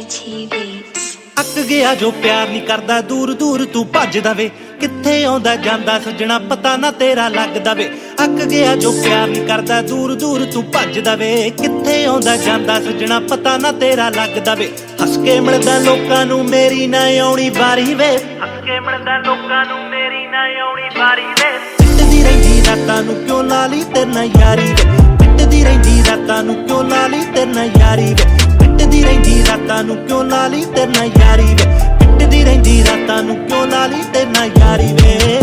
ਅੱਕ ਗਿਆ ਜੋ ਪਿਆਰ ਨਹੀਂ ਕਰਦਾ ਦੂਰ ਦੂਰ ਤੂੰ ਭੱਜਦਾ ਵੇ ਕਿੱਥੇ ਆਉਂਦਾ ਜਾਂਦਾ ਸੱਜਣਾ ਪਤਾ ਨਾ ਤੇਰਾ ਲੱਗਦਾ ਵੇ ਅੱਕ ਗਿਆ ਜੋ ਪਿਆਰ ਨਹੀਂ ਕਰਦਾ ਦੂਰ ਦੂਰ ਤੂੰ ਭੱਜਦਾ ਵੇ ਕਿੱਥੇ ਆਉਂਦਾ ਜਾਂਦਾ ਸੱਜਣਾ ਪਤਾ ਨਾ ਤੇਰਾ ਲੱਗਦਾ ਵੇ ਹੱਸ ਕੇ ਮਿਲਦਾ ਲੋਕਾਂ ਨੂੰ ਮੇਰੀ ਨਾ ਆਉਣੀ ਵਾਰੀ ਵੇ ਹੱਸ ਕੇ ਮਿਲਦਾ ਲੋਕਾਂ ਨੂੰ ਮੇਰੀ ਨਾ ਆਉਣੀ ਵਾਰੀ ਵੇ ਪਿੱਟਦੀ ਰਹਿੰਦੀ ਰਾਤਾਂ ਨੂੰ ਕਿਉਂ ਲਾ ਲਈ ਤੇਰੇ ਨਾਲ ਯਾਰੀ ਵੇ ਪਿੱਟਦੀ ਰਹਿੰਦੀ ਰਾਤਾਂ ਨੂੰ ਕਿਉਂ ਲਾ ਲਈ ਤੇਰੇ ਨਾਲ ਯਾਰੀ ਵੇ ਪਿੱਟਦੀ ਰਹਿੰਦੀ ਰਾਤਾਂ ਨੂੰ ਕਿਉਂ ਲਾ ਲਈ ਤੇਰੇ ਨਾਲ ਯਾਰੀ ਵੇ ਪਿੱਟਦੀ ਰਹਿੰਦੀ ਰਾਤਾਂ ਨੂੰ ਕਿਉਂ ਲਾ ਲਈ ਤੇਰੇ ਨਾਲ ਯਾਰੀ ਵੇ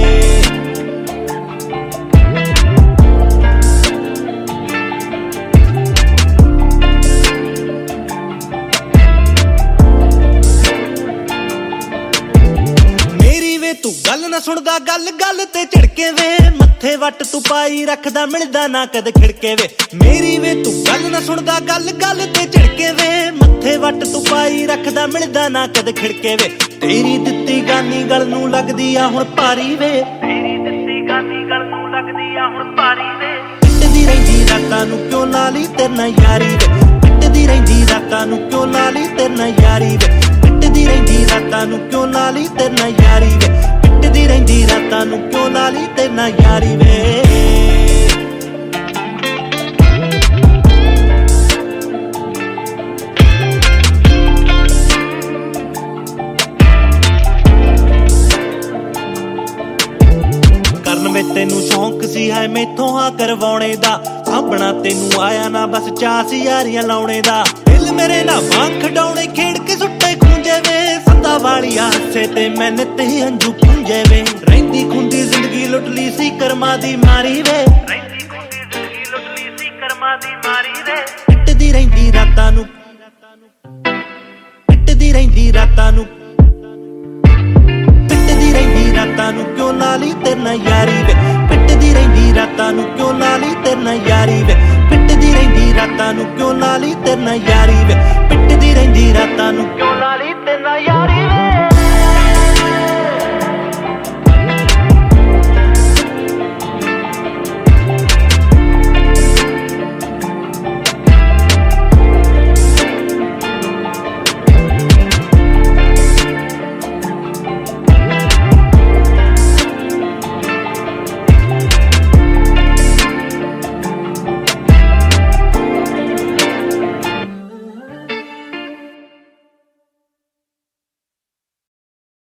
ਤੂੰ ਗੱਲ ਨਾ ਸੁਣਦਾ ਗੱਲ ਗੱਲ ਤੇ ਝਿੜਕੇ ਵੇ ਮੱਥੇ ਵੱਟ ਤੂੰ ਪਾਈ ਰੱਖਦਾ ਮਿਲਦਾ ਨਾ ਕਦੇ ਖਿੜਕੇ ਵੇ ਮੇਰੀ ਵੇ ਤੂੰ ਗੱਲ ਨਾ ਸੁਣਦਾ ਗੱਲ ਗੱਲ ਤੇ ਝਿੜਕੇ ਵੇ ਮੱਥੇ ਵੱਟ ਤੂੰ ਪਾਈ ਰੱਖਦਾ ਮਿਲਦਾ ਨਾ ਕਦੇ ਖਿੜਕੇ ਵੇ ਤੇਰੀ ਦਿੱਤੀ ਗਾਨੀ ਗਲ ਨੂੰ ਲੱਗਦੀ ਆ ਹੁਣ ਭਾਰੀ ਵੇ ਤੇਰੀ ਦਿੱਤੀ ਗਾਨੀ ਗਲ ਨੂੰ ਲੱਗਦੀ ਆ ਹੁਣ ਭਾਰੀ ਵੇ ਪਿੱਟਦੀ ਰਹਿੰਦੀ ਰਾਤਾਂ ਨੂੰ ਕਿਉਂ ਲਾ ਲਈ ਤੇਰੇ ਨਾਲ ਯਾਰੀ ਵੇ ਪਿੱਟਦੀ ਰਹਿੰਦੀ ਰਾਤਾਂ ਨੂੰ ਕਿਉਂ ਲਾ ਲਈ ਤੇਰੇ ਨਾਲ ਯਾਰੀ ਵੇ ਪਿੱਟਦੀ ਰਹਿੰਦੀ ਰਾਤਾਂ ਨੂੰ ਕਿਉਂ ਲਾ ਲਈ ਤੇਰੇ ਨਾਲ ਯਾਰੀ ਵੇ ਪਿੱਟਦੀ ਰਹਿੰਦੀ ਰਾਤਾਂ ਨੂੰ ਕਿਉਂ ਲਾ ਲਈ ਤੇਰੇ ਨਾਲ ਯਾਰੀ ਵੇ ਕਰਨ ਵੇ ਤੈਨੂੰ ਸ਼ੌਂਕ ਸੀ ਹੈ ਮੈਥੋਂ ਆ ਕਰਵਾਉਣੇ ਦਾ ਸਾਂਭਣਾ ਤੈਨੂੰ ਆਇਆ ਨਾ ਬਸ ਚਾਅ ਸੀ ਯਾਰੀਆਂ ਲਾਉਣੇ ਦਾ ਦਿਲ ਮੇਰੇ ਨਾਲ ਬਾਂਹ ਖਡਾਉਣੇ ਖੇਡ ਕੇ ਸੁੱਟੇ ਖੂੰਜੇ ਵੇ ਸੰਦਾ ਵਾਲੀ ਹਾਸੇ ਤੇ ਮੈਂ ਨਿੱਤ ਹੀ ਹੰਝੂ ਪੂੰਝੇ ਵੇ ਰਹਿੰਦੀ ਖੁੰਦੀ ਜ਼ਿੰਦਗੀ ਲੁੱਟ ਲਈ ਸੀ ਕਰਮਾਂ ਦੀ ਮਾਰੀ ਵੇ ਰਹਿੰਦੀ ਖੁੰਦੀ ਜ਼ਿੰਦਗੀ ਲੁੱਟ ਲਈ ਸੀ ਕਰਮਾਂ ਦੀ ਮਾਰੀ ਵੇ ਪਿੱਟਦੀ ਰਹਿੰਦੀ ਰਾਤਾਂ ਨੂੰ ਪਿੱਟਦੀ ਰਹਿੰਦੀ ਰਾਤਾਂ ਨੂੰ ਪਿੱਟਦੀ ਰਹਿੰਦੀ ਰਾਤਾਂ ਨੂੰ ਕਿਉਂ ਲਾ ਲਈ ਤੇਰੇ ਨਾਲ ਯਾਰੀ ਵੇ ਪਿੱਟਦੀ ਰਹਿੰਦੀ ਰਾਤਾਂ ਨੂੰ ਕਿਉਂ ਲਾ ਲਈ ਤੇਰੇ ਨਾਲ ਯਾਰੀ ਵੇ ਪਿੱਟਦੀ ਰਹਿੰਦੀ ਰਾਤਾਂ ਨੂੰ ਕਿਉਂ ਲਾ ਲਈ ਤੇਰੇ ਨਾਲ ਯਾਰੀ ਵੇ ਪਿੱਟਦੀ ਰਹਿੰਦੀ ਰਾਤਾਂ ਨੂੰ ਕਿਉਂ ਲਾ ਲਈ ਤੇਰੇ ਨਾਲ ਯਾਰੀ